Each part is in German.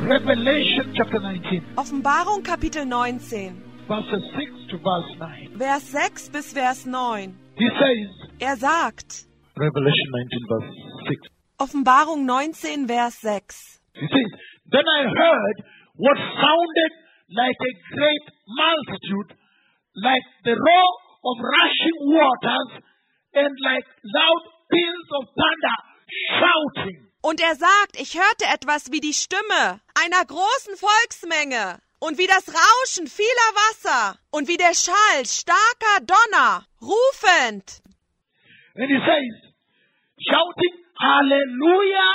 Revelation chapter 19, Offenbarung Kapitel 19, verses 6 to verse 9. Vers 6 bis Vers 9. He says, Er sagt, Revelation 19, verse 6. Offenbarung 19, Vers 6. He says, Then I heard what sounded like a great multitude, like the roar of rushing waters, and like loud peals of thunder shouting. Und er sagt, ich hörte etwas wie die Stimme einer großen Volksmenge und wie das Rauschen vieler Wasser und wie der Schall starker Donner, rufend. And he says, shouting, Hallelujah,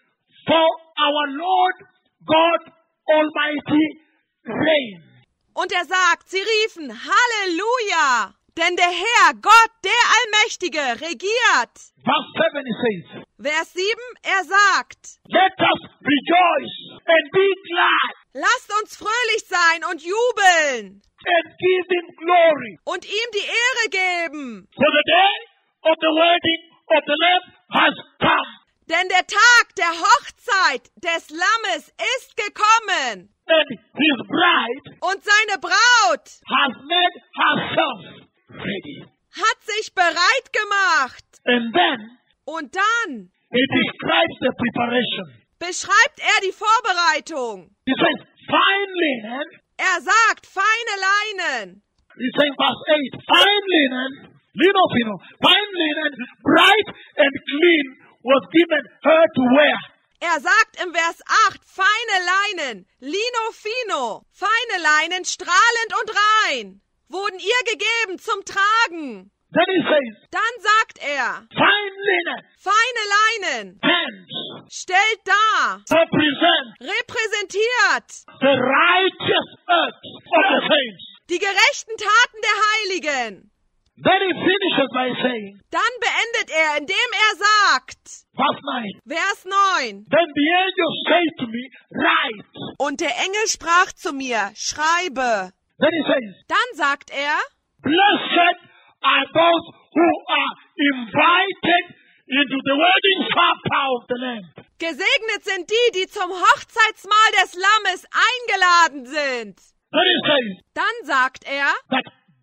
for our Lord God Almighty reigns. Und er sagt, sie riefen, Halleluja, denn der Herr, Gott, der Allmächtige, regiert. Verse 7 he says, Vers 7, er sagt, Let us rejoice and be glad lasst uns fröhlich sein und jubeln and give him glory. und ihm die Ehre geben. For the day of the wedding of the Lamb has come. Denn der Tag der Hochzeit des Lammes ist gekommen And his bride und seine Braut has made herself ready. hat sich bereit gemacht. And then Und dann he describes the preparation. beschreibt er die Vorbereitung. He says, fine linen. Er sagt, feine Leinen. He's saying verse 8, fine linen, lino fino, fine linen, bright and clean was given her to wear. Er sagt im Vers 8, feine Leinen, lino fino, feine Leinen, strahlend und rein, wurden ihr gegeben zum Tragen. Then he says, Dann sagt er, fine linen, feine Leinen, hands, stellt dar, represent repräsentiert the righteous acts of the saints. die gerechten Taten der Heiligen. Then he finishes by saying, Dann beendet er, indem er sagt, verse 9, Vers 9, Then the angel said to me, write. und der Engel sprach zu mir, schreibe. Then he says, Dann sagt er, Blessed are those who are invited into the wedding supper of the Lamb. gesegnet sind die, die zum Hochzeitsmahl des Lammes eingeladen sind. Then he says Dann sagt er, that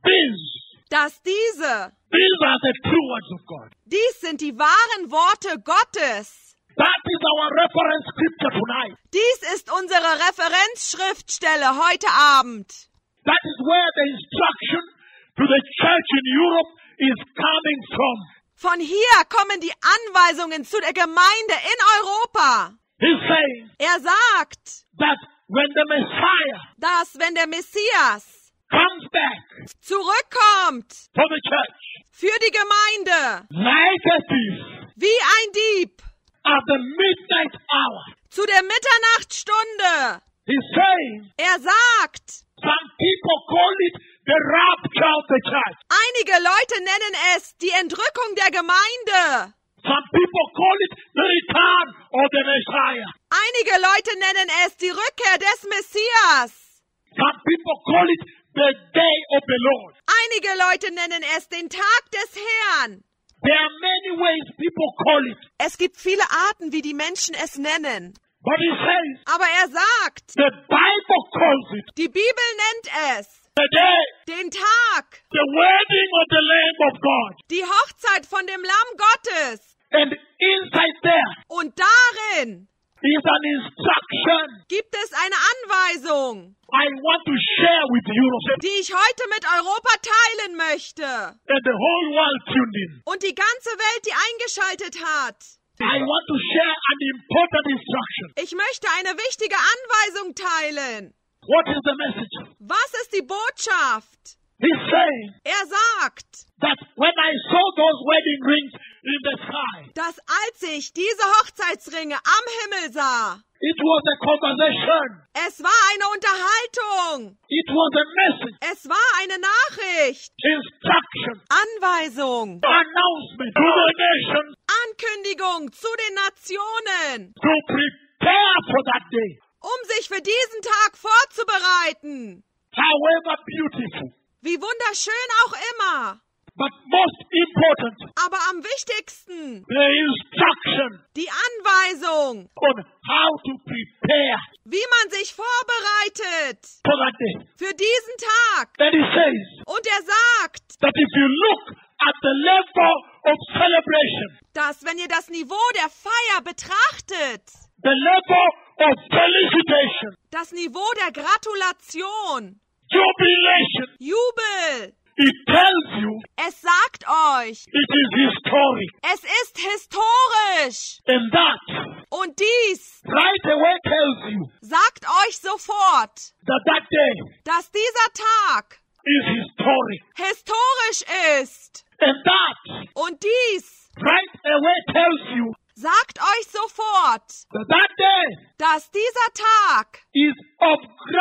dass diese are the true words of God. dies sind die wahren Worte Gottes. That is our reference scripture tonight. Dies ist unsere Referenzschriftstelle heute Abend. That is where the instruction to the church in Europe is coming from. Von hier kommen die Anweisungen zu der Gemeinde in Europa. He's saying Er sagt, that when the Messiah dass wenn der Messias comes back zurückkommt for the church für die Gemeinde like a thief wie ein Dieb at the midnight hour, zu der Mitternachtstunde. he's saying Er sagt, some people call it the rapture of the church. einige Leute nennen es die Entrückung der Gemeinde. Some people call it the return of the Messiah. Einige Leute nennen es die Rückkehr des Messias. Some people call it the day of the Lord. Einige Leute nennen es den Tag des Herrn. There are many ways people call it. Es gibt viele Arten, wie die Menschen es nennen. But he says Aber er sagt, the Bible calls it die Bibel nennt es the day, den Tag, the wedding of the Lamb of God. die Hochzeit von dem Lamm Gottes. And inside there Und darin is an instruction gibt es eine Anweisung, I want to share with Europe. die ich heute mit Europa teilen möchte. And the whole world tuned in. Und die ganze Welt, die eingeschaltet hat. I want to share an important instruction. Ich möchte eine wichtige Anweisung teilen. What is the message? Was ist die Botschaft? He's saying Er sagt, that when I saw those wedding rings in the sky, dass als ich diese Hochzeitsringe am Himmel sah, it was a conversation. es war eine Unterhaltung, It was a message, es war eine Nachricht, instruction, Anweisung, announcement to the nations Ankündigung zu den Nationen, to prepare for that day. sich für diesen Tag vorzubereiten. However beautiful, Wie wunderschön auch immer. but most important, Aber am wichtigsten, the instruction die Anweisung, on how to prepare wie wie man sich vorbereitet for that day. für diesen Tag. And he says Und er sagt, that if you look at the level of celebration, dass wenn ihr das Niveau der Feier betrachtet, the level of felicitation, das Niveau der Gratulation, jubilation, Jubel, it tells you es sagt euch, it is historic. es ist historisch. And that Und dies right away tells you sagt euch sofort, that that day dass dieser Tag is historic. historisch ist. And that Und dies right away tells you sagt euch sofort, that that day dass dieser Tag is of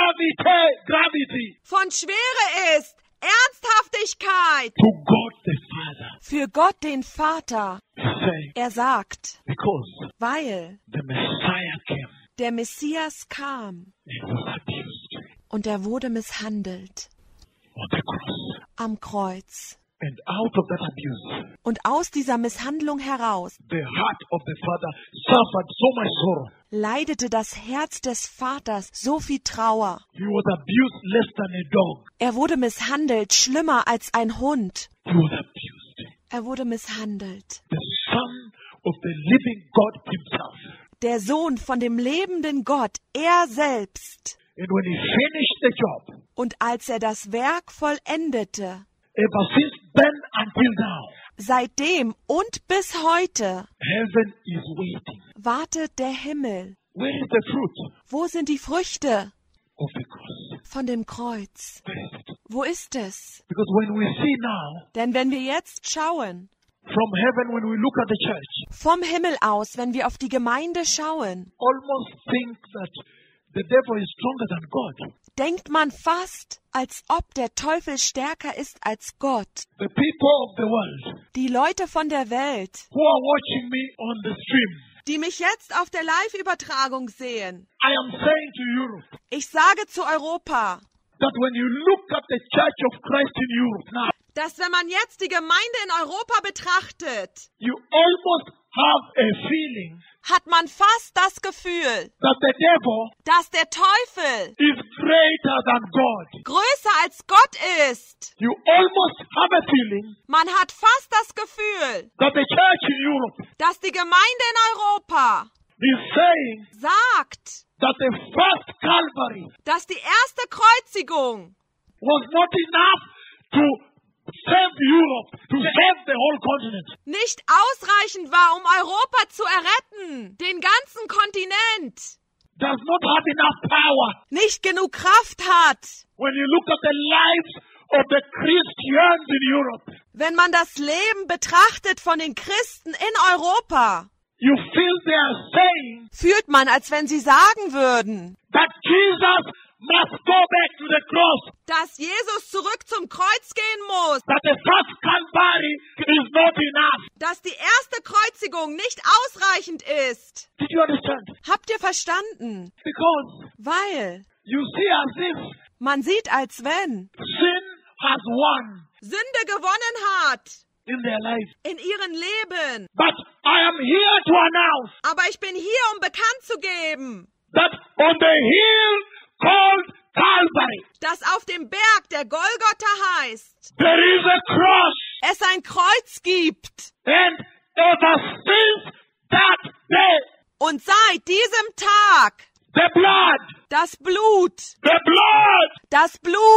gravity von Schwere ist, Ernsthaftigkeit to God the Father. für Gott den Vater. He's saying, Er sagt, because weil the Messiah came der Messias kam and was abused und er wurde misshandelt on the cross. am Kreuz. And out of that abuse, Und aus dieser Misshandlung heraus the heart of the Father suffered so much sorrow. leidete das Herz des Vaters so viel Trauer. He was abused less than a dog. Er wurde misshandelt, schlimmer als ein Hund. He was abused. Er wurde misshandelt. The Son of the living God himself. Der Sohn von dem lebenden Gott, er selbst. And when he finished the job, Und als er das Werk vollendete, ever since then until now, seitdem und bis heute, heaven is waiting. wartet der Himmel. Where is the fruit Wo sind die Früchte of the cross? von dem Kreuz? Where is it? Wo ist es? Because when we see now, Denn wenn wir jetzt schauen, from heaven, when we look at the church, vom Himmel aus, wenn wir auf die Gemeinde schauen, almost think that the devil is stronger than God. denkt man fast, als ob der Teufel stärker ist als Gott. The people of the world Die Leute von der Welt, who are watching me on the stream, die mich jetzt auf der Live-Übertragung sehen, I am saying to Europe ich sage zu Europa, that when you look at the Church of Christ in Europe now, dass wenn man jetzt die Gemeinde in Europa betrachtet, you almost have a feeling hat man fast das Gefühl, that the devil dass der Teufel is greater than God. größer als Gott ist. You almost have a feeling Man hat fast das Gefühl, that the church in Europe dass die Gemeinde in Europa is saying sagt, that the first Calvary dass die erste Kreuzigung was not enough to save Europe, to save the whole continent. nicht ausreichend war, um Europa zu erretten, den ganzen Kontinent, Does not have enough power. nicht genug Kraft hat. When you look at the lives of the Christians in Europe, Wenn man das Leben betrachtet von den Christen in Europa, you feel they are saying fühlt man, als wenn sie sagen würden, that Jesus must go back to the cross, dass Jesus zurück zum Kreuz gehen muss, that the first Calvary is not enough. dass die erste Kreuzigung nicht ausreichend ist. Did you understand? Habt ihr verstanden? Because Weil you see as if man sieht, als wenn sin has won Sünde gewonnen hat in their life. in ihren Leben. But I am here to announce Aber ich bin hier, um bekannt zu geben, that on the hill called Calvary, dass auf dem Berg, der Golgotha heißt, there is a cross. es ein Kreuz gibt. And ever since that day, Und seit diesem Tag the blood das Blut is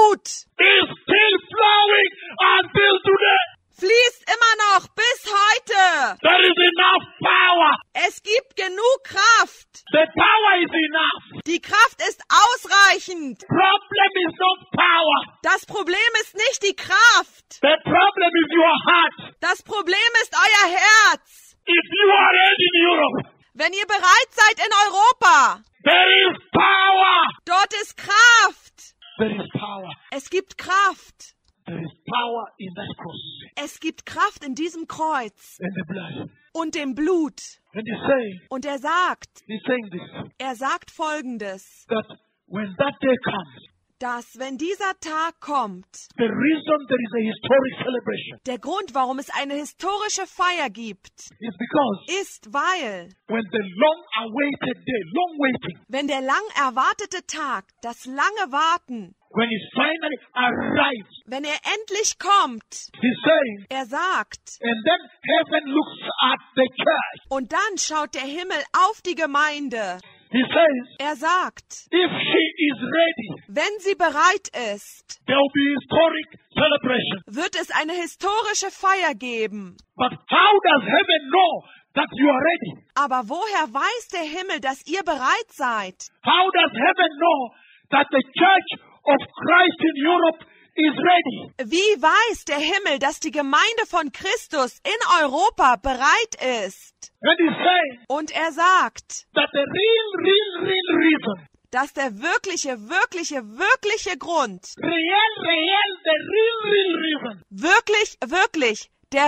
still flowing until today. fließt immer noch bis heute. There is enough power. Es gibt genug Kraft. The power is enough. Die Kraft ist ausreichend. Problem is not power. Das Problem ist nicht die Kraft. The problem is your heart. Das Problem ist euer Herz. If you are ready in Europe, Wenn ihr bereit seid in Europa, there is power. dort ist Kraft. There is power. Es gibt Kraft. There is power in that cross Es gibt Kraft in diesem Kreuz and the blood. und dem Blut. And he's saying Und this, er sagt Folgendes, that when that day comes, dass wenn dieser Tag kommt, the reason there is a historic celebration der Grund, warum es eine historische Feier gibt, is because ist, weil, when the long-awaited day, long waiting, wenn der lang erwartete Tag, das lange Warten, when it finally arrives, wenn er endlich kommt, he's saying, er sagt, and then heaven looks at the church. und dann schaut der Himmel auf die Gemeinde. He says, Er sagt, if she is ready, wenn sie bereit ist, there will be historic celebration. wird es eine historische Feier geben. But how does heaven know that you are ready? Aber woher weiß der Himmel, dass ihr bereit seid? How does heaven know that the church of Christ in Europe is ready? Wie weiß der Himmel, dass die Gemeinde von Christus in Europa bereit ist? And he's saying Und er sagt, that the real reason, dass der wirkliche Grund, the real reason wirklich, der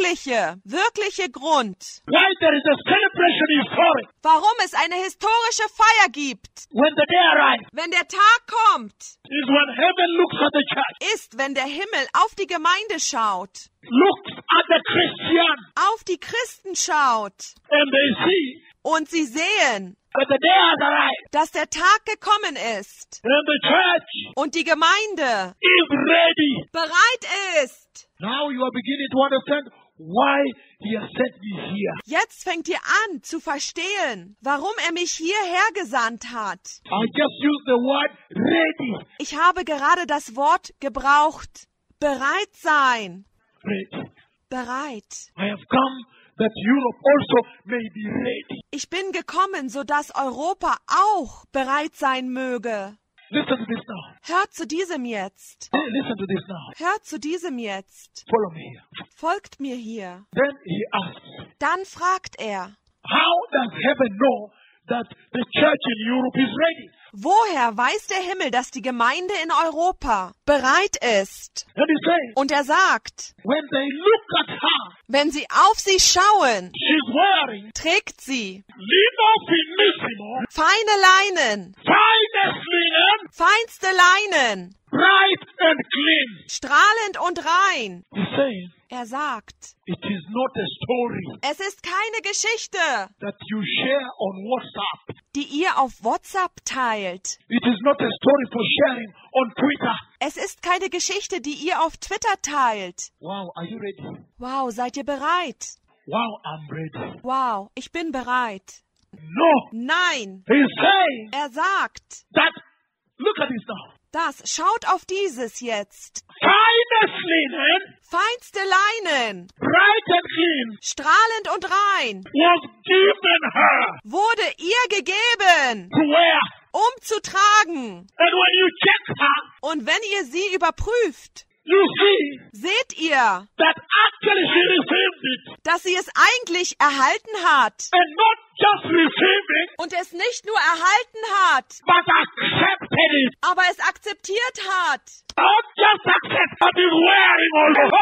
wirkliche Grund, why there is a celebration historic warum es eine historische Feier gibt, when the day arrives wenn der Tag kommt, is when heaven looks at the church, ist, wenn der Himmel auf die Gemeinde schaut, looks at the Christian, auf die Christen schaut and they see und sie sehen, that the day has arrived dass der Tag gekommen ist and the church und die Gemeinde is ready. bereit ist. Now you are beginning to understand why he has sent me here. Jetzt fängt ihr an zu verstehen, warum er mich hierher gesandt hat. I just used the word ready. Ich habe gerade das Wort gebraucht. Bereit sein. Ready. Bereit. I have come that Europe also may be ready. Ich bin gekommen, sodass Europa auch bereit sein möge. Listen to this now. Hört zu diesem jetzt. Listen to this now. Hört zu diesem jetzt. Follow me here. Folgt mir hier. Then he asks, Dann fragt er, how does heaven know that the church in Europe is ready? woher weiß der Himmel, dass die Gemeinde in Europa bereit ist? And he says, Und er sagt, when they look at her, wenn sie auf sie schauen, she's wearing trägt sie lino finissimo, feine Leinen, finest linen, feinste Leinen, bright and clean. strahlend und rein. He's saying, Er sagt, it is not a story es ist keine Geschichte, that you share on WhatsApp. die ihr auf WhatsApp teilt. It is not a story for sharing on Twitter. Es ist keine Geschichte, die ihr auf Twitter teilt. Wow, are you ready? Wow, seid ihr bereit? Wow, I'm ready. Wow, ich bin bereit. No, Nein, he's saying er sagt, that, look at this now. schaut auf dieses jetzt. Finest linen, Feinste Leinen, bright and clean, strahlend und rein, was given her wurde ihr gegeben, to wear. zu tragen. And when you check her, Und wenn ihr sie überprüft, you see seht ihr, that actually she received it. dass sie es eigentlich erhalten hat. And not just received it, Und es nicht nur erhalten hat, but accepted it. aber es akzeptiert hat. Not just accept, but is wearing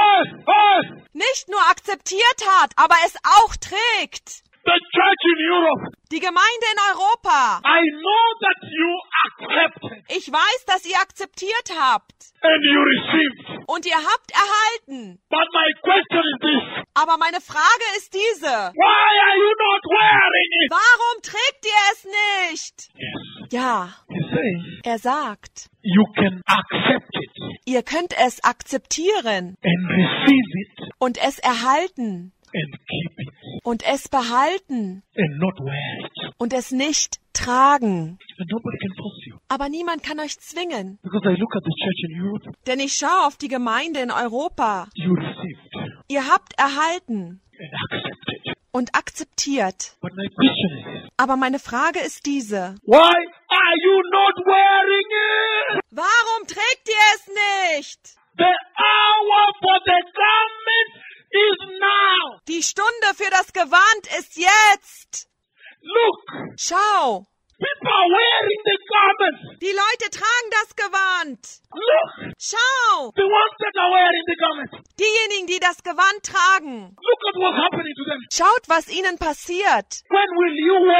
also. Nicht nur akzeptiert hat, aber es auch trägt. The church in Europe, Die Gemeinde in Europa. I know that you accepted Ich weiß, dass ihr akzeptiert habt. and you received. Und ihr habt erhalten. But my question is this. Aber meine Frage ist diese. Why are you not wearing it? Warum trägt ihr es nicht? Yes. Ja, He's saying er sagt, you can accept it ihr könnt es akzeptieren and receive it und es erhalten and keep it und es behalten and not wear it. und es nicht tragen. And nobody can force you. Aber niemand kann euch zwingen, Because I look at the church in Europe, denn ich schaue auf die Gemeinde in Europa. you received Ihr habt erhalten and accepted. und akzeptiert. But my question is, Aber meine Frage ist diese. why are you not wearing it? Warum trägt ihr es nicht? The hour for the garment is now. Die Stunde für das Gewand ist jetzt. Look, Schau, people are wearing the garment. die Leute tragen das Gewand. Look, Schau, the ones that are wearing the garment. diejenigen, die das Gewand tragen. Look at what's happening to them. Schaut, was ihnen passiert. When will you wear?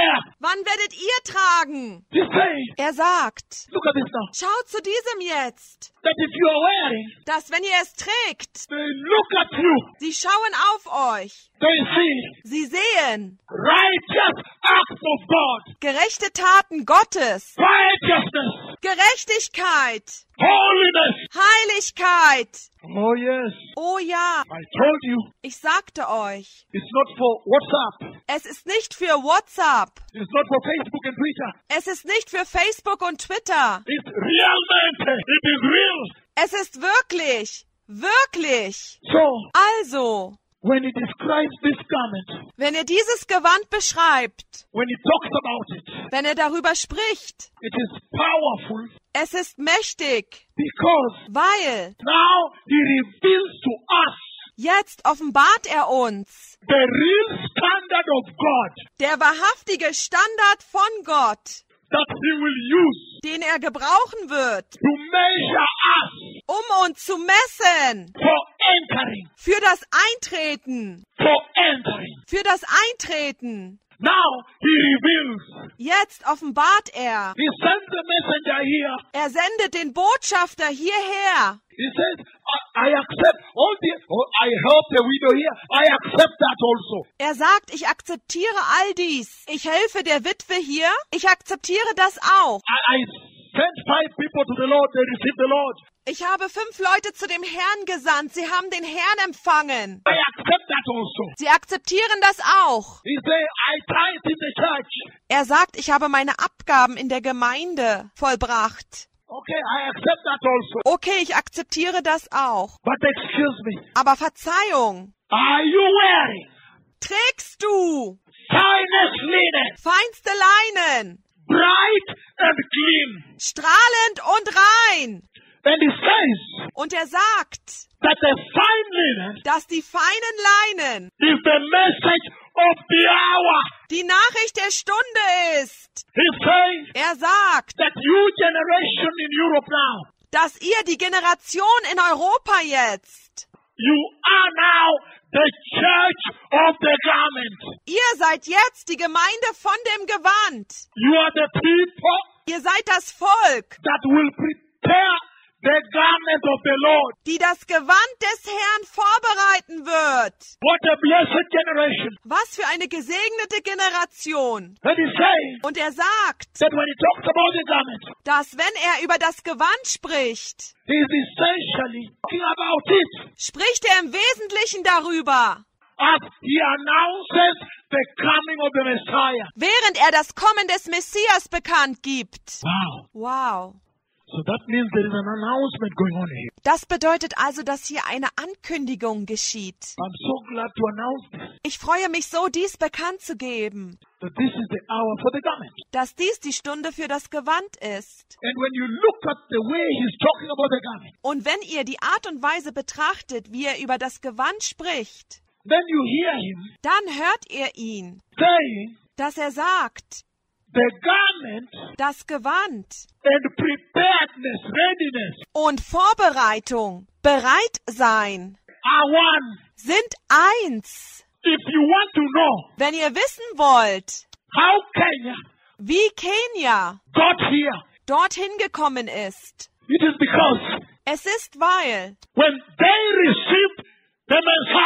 Wann werdet ihr tragen? He's saying, Er sagt, look at this now, schaut zu diesem jetzt, that if you are wearing, dass wenn ihr es trägt, they look at you, sie schauen auf euch. they see Sie sehen righteous acts of God, gerechte Taten Gottes, righteousness, Gerechtigkeit, holiness. Heiligkeit. Oh yes, Oh ja, I told you, ich sagte euch, it's not for WhatsApp, es ist nicht für WhatsApp, it's not for Facebook and Twitter, es ist nicht für Facebook und Twitter, it's realmente, it is real. es ist wirklich, wirklich. So, Also, when he describes this garment, wenn er dieses Gewand beschreibt, when he talks about it, wenn er darüber spricht, it is powerful es ist mächtig, because weil now he reveals to us jetzt offenbart er uns the real standard of God der wahrhaftige Standard von Gott, that he will use den er gebrauchen wird, to measure us um uns zu messen, for entering, für das Eintreten, for entering. für das Eintreten. Now he reveals. Jetzt offenbart er. He sends the messenger here. Er sendet den Botschafter hierher. He says, I accept all the, I help the widow here. I accept that also. Er sagt, ich akzeptiere all dies. Ich helfe der Witwe hier. Ich akzeptiere das auch. I sent 5 people to the Lord. They received the Lord. Ich habe 5 Leute zu dem Herrn gesandt. Sie haben den Herrn empfangen. I accept that also. Sie akzeptieren das auch. He said, I tithe in the church. Er sagt, ich habe meine Abgaben in der Gemeinde vollbracht. Okay, I accept that also. Okay, ich akzeptiere das auch. But excuse me, Aber Verzeihung, are you wearing trägst du finest linen, feinste Leinen, bright and clean? strahlend und rein? And he says Und er sagt, that the fine linen dass die feinen Leinen is the message of the hour. die Nachricht der Stunde ist. He's saying Er sagt, that you generation in Europe now, dass ihr die Generation in Europa jetzt, you are now the church of the garment. ihr seid jetzt die Gemeinde von dem Gewand. You are the people Ihr seid das Volk, that will prepare the garment of the Lord. die das Gewand des Herrn vorbereiten wird. What a blessed generation. Was für eine gesegnete Generation. And he's saying Und er sagt, that when he talks about the garment, dass wenn er über das Gewand spricht, he's essentially talking about it spricht er im Wesentlichen darüber, as he announces the coming of the Messiah. während er das Kommen des Messias bekannt gibt. Wow. Wow. So that means there is an announcement going on here. Das bedeutet also, dass hier eine Ankündigung geschieht. I'm so glad to announce this, Ich freue mich so, dies bekannt zu geben, that this is the hour for the garment. dass dies die Stunde für das Gewand ist. And when you look at the way he's talking about the garment, Und wenn ihr die Art und Weise betrachtet, wie er über das Gewand spricht, then you hear him dann hört ihr ihn, saying dass er sagt, the garment das Gewand and preparedness, readiness und Vorbereitung, bereit sein, are one. sind eins. If you want to know Wenn ihr wissen wollt, how Kenya wie Kenia got here, dorthin gekommen ist, it is because es ist, weil, when they received the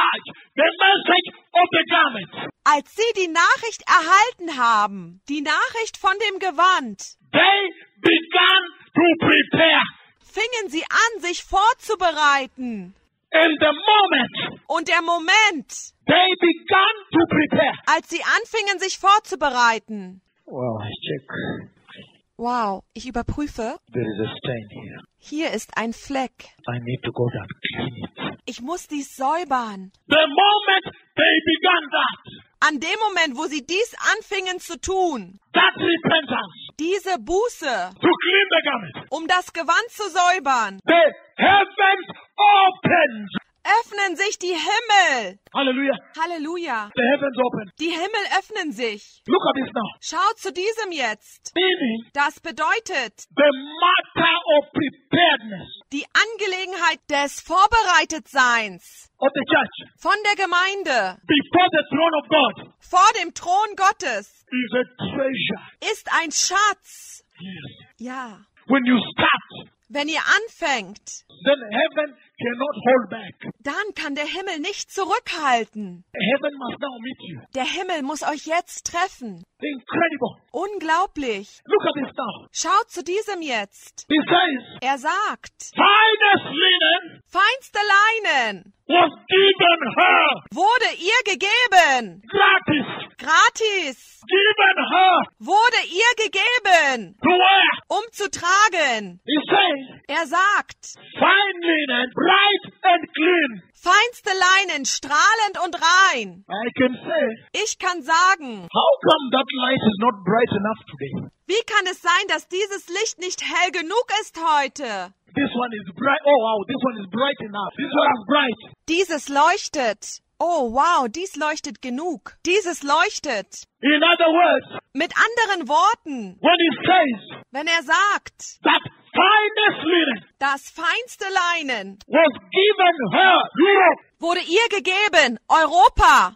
message of the garment, als sie die Nachricht erhalten haben, die Nachricht von dem Gewand, they began to prepare. fingen sie an, sich vorzubereiten. In the moment Und der Moment, they began to prepare. als sie anfingen, sich vorzubereiten. Well, I check. Wow, ich überprüfe. There is a stain here. Hier ist ein Fleck. I need to go down clean it. Ich muss dies säubern. The moment they began that, An dem Moment, wo sie dies anfingen zu tun, that repentance diese Buße, to clean the garment, um das Gewand zu säubern, the heavens opened. öffnen sich die Himmel. Hallelujah. Halleluja. The heavens open. Die Himmel öffnen sich. Look at this now. Schaut zu diesem jetzt. Meaning, Das bedeutet, the matter of preparedness die Angelegenheit des Vorbereitetseins of the church von der Gemeinde before the throne of God vor dem Thron Gottes is a treasure. ist ein Schatz. Yes. Ja. When you start, Wenn ihr anfängt, then heaven cannot hold back. dann kann der Himmel nicht zurückhalten. Heaven must now meet you. Der Himmel muss euch jetzt treffen. Incredible. Unglaublich. Look at this now. Schaut zu diesem jetzt. He says, Er sagt, finest linen feinste Leinen was given her wurde ihr gegeben. gratis. Gratis Given her wurde ihr gegeben, to wear. um zu tragen. He says, Er sagt, fine linen, bright and clean. feinste Leinen, strahlend und rein. I can say, Ich kann sagen, how come that light is not bright enough today? wie kann es sein, dass dieses Licht nicht hell genug ist heute? This one is bright. Oh wow, this one is bright enough. This one is bright. Dieses leuchtet. Oh wow, dies leuchtet genug. Dieses leuchtet. In other words, Mit anderen Worten, when he says wenn er sagt, that finest linen das feinste Leinen was given her, Europe, wurde ihr gegeben, Europa.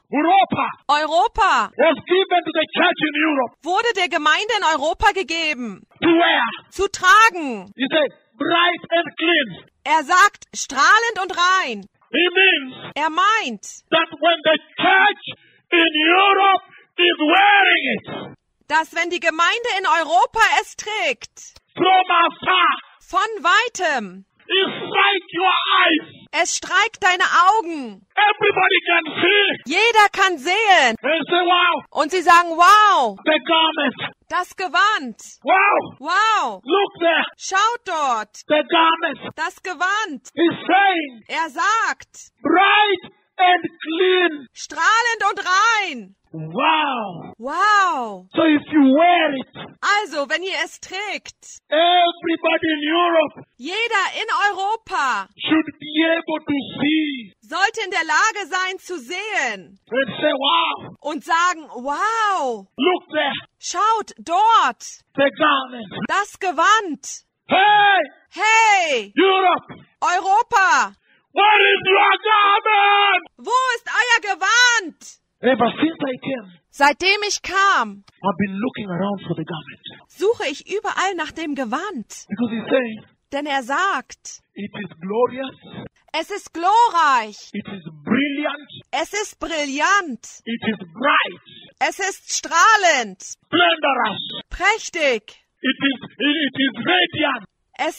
Europa was given to the church in Europe wurde der Gemeinde in Europa gegeben, to wear. zu tragen. He said, bright and clean. Er sagt, strahlend und rein. He means Er meint, that when the church in Europe is wearing it dass wenn die Gemeinde in Europa es trägt, from afar, von weitem, it strikes your eyes. es streikt deine Augen. Everybody can see Jeder kann sehen. and say, wow, Und sie sagen, wow, the garment. das Gewand. Wow, Wow, look there, schaut dort, the garment. das Gewand. He's saying, Er sagt, bright and clean. strahlend und rein. Wow. Wow. So if you wear it, Also, wenn ihr es trägt, everybody in Europe jeder in Europa should be able to see sollte in der Lage sein zu sehen and say, wow, und sagen, wow, look there, schaut dort, the garment. das Gewand. Hey, Hey, Europe, Europa, what is your garment? wo ist euer Gewand? Ever since I came, Seitdem ich kam, I've been looking around for the garment. suche ich überall nach dem Gewand. Because he's saying, Denn er sagt, it is glorious, es ist glorreich, it is brilliant, es ist brillant, it is bright, es ist strahlend, splendorous, prächtig, it is radiant. es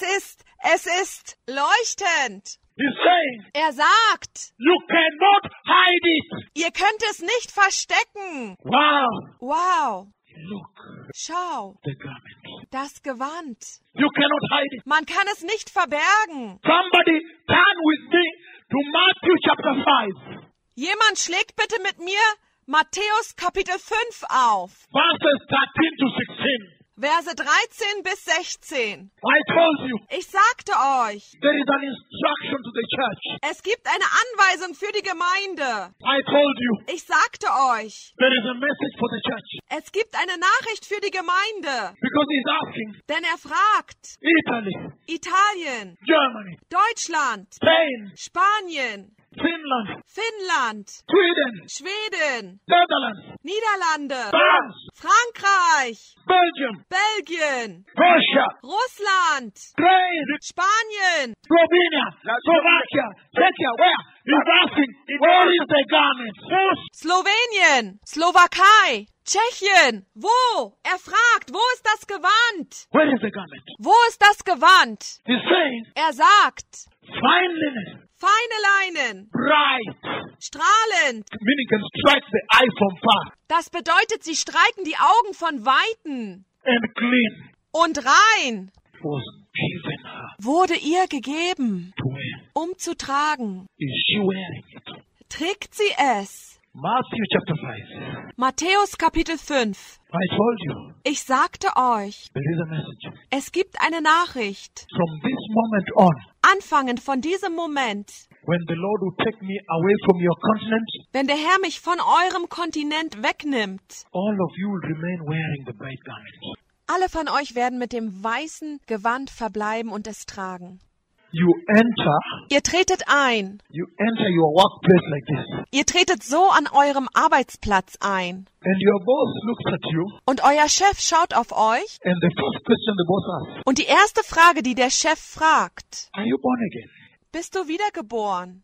ist leuchtend. He's saying, Er sagt, you cannot hide it. ihr könnt es nicht verstecken. Wow, Wow, look, schau, the garment. das Gewand. You cannot hide it. Man kann es nicht verbergen. Somebody turn with me to Matthew chapter 5, Jemand schlägt bitte mit mir Matthäus Kapitel 5 auf, verses 13 to 16. Verse 13 bis 16. I told you, Ich sagte euch, there is an instruction to the church. es gibt eine Anweisung für die Gemeinde. I told you, Ich sagte euch, there is a message for the church. es gibt eine Nachricht für die Gemeinde. Because he's asking Denn er fragt, Italy, Italien, Germany, Deutschland, Spain, Spanien, Finland, Finnland, Sweden, Schweden, Netherlands, Niederlande, France, Frankreich, Belgium, Belgien, Russia, Russland, Ukraine, Spanien, Slovenia, Slovakia, Czechia. Where? He's asking, where is the garment? Slowenien, Slowakei, Tschechien. Wo? Er fragt, wo ist das Gewand? Where is the garment? Wo ist das Gewand? He's saying, Er sagt, fine linen, feine Leinen, bright, strahlend. meaning can strike the eye from far, Das bedeutet, sie streiken die Augen von Weiten. and clean Und rein was given her wurde ihr gegeben, to wear. um zu tragen. Is she wearing it? Trägt sie es? Matthew chapter 5. Matthäus Kapitel 5. I told you, Ich sagte euch, there is a message. es gibt eine Nachricht. From this moment on, Anfangend von diesem Moment, when the Lord will take me away from your continent, wenn der Herr mich von eurem Kontinent wegnimmt, all of you will remain wearing the white garment. alle von euch werden mit dem weißen Gewand verbleiben und es tragen. You enter Ihr tretet ein. your workplace like this. Ihr tretet so an eurem Arbeitsplatz ein. And your boss looks at you, Und euer Chef schaut auf euch. and the first question the boss asks, Und die erste Frage, die der Chef fragt, are you born again? bist du wiedergeboren?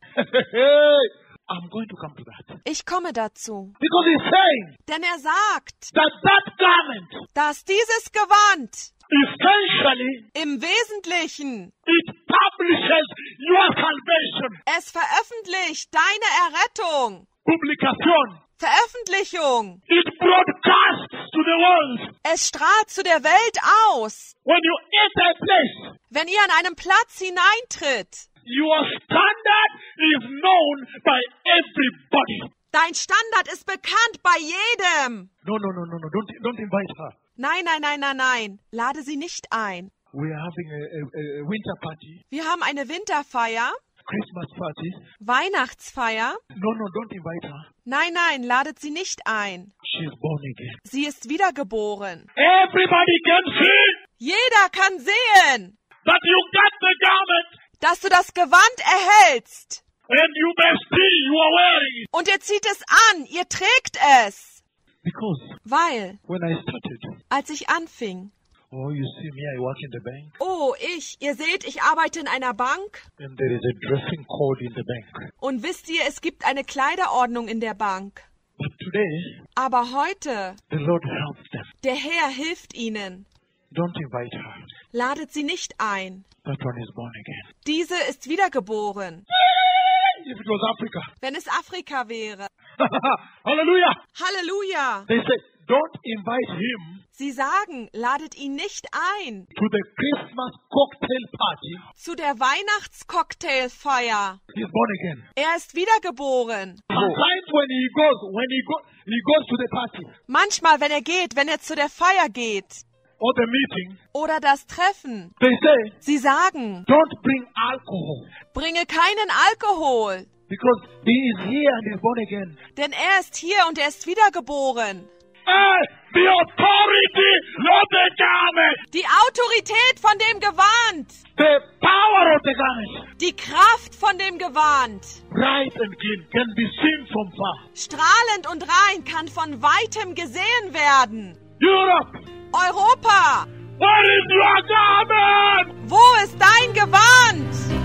I'm going to come to that. Ich komme dazu. Because he's saying Denn er sagt, that garment, dass dieses Gewand essentially, im Wesentlichen it publishes your salvation. es veröffentlicht deine Errettung. Publication. Veröffentlichung. It broadcasts to the world. Es strahlt zu der Welt aus. When you enter a place, Wenn ihr an einem Platz hineintritt, your standard is known by everybody. dein Standard ist bekannt bei jedem. No. Don't invite her. Nein. Lade sie nicht ein. We are having a winter party, Wir haben eine Winterfeier, Christmas party. Weihnachtsfeier. No, don't invite her. Nein, ladet sie nicht ein. She's born again. Sie ist wiedergeboren. Everybody can see Jeder kann sehen, that you got the garment dass du das Gewand erhältst. and you best see you are wearing it. Und ihr zieht es an, ihr trägt es. Because Weil, when I started, als ich anfing, you see me, I work in the bank, oh, ihr seht, ich arbeite in einer Bank. and there is a dressing code in the bank. Und wisst ihr, es gibt eine Kleiderordnung in der Bank. But today, Aber heute, the Lord helps them. der Herr hilft ihnen. Don't invite her. Ladet sie nicht ein. That one is born again. Diese ist wiedergeboren. If it was Africa. Wenn es Afrika wäre. Hallelujah. Halleluja! They say, don't invite him Sie sagen, ladet ihn nicht ein to the Christmas cocktail party. zu der Weihnachtscocktailfeier. He's born again. Er ist wiedergeboren. Sometimes when he goes to the party Manchmal, wenn er zu der Feier geht or the meeting, oder das Treffen, they say, sie sagen, don't bring alcohol bringe keinen Alkohol, because he is here and he's born again. denn er ist hier und er ist wiedergeboren. The authority of the garment, Die Autorität von dem Gewand, the power of the garment, die Kraft von dem Gewand, bright and clean, can be seen from far. strahlend und rein, kann von weitem gesehen werden. Europe, Europa, where is your garment? wo ist dein Gewand?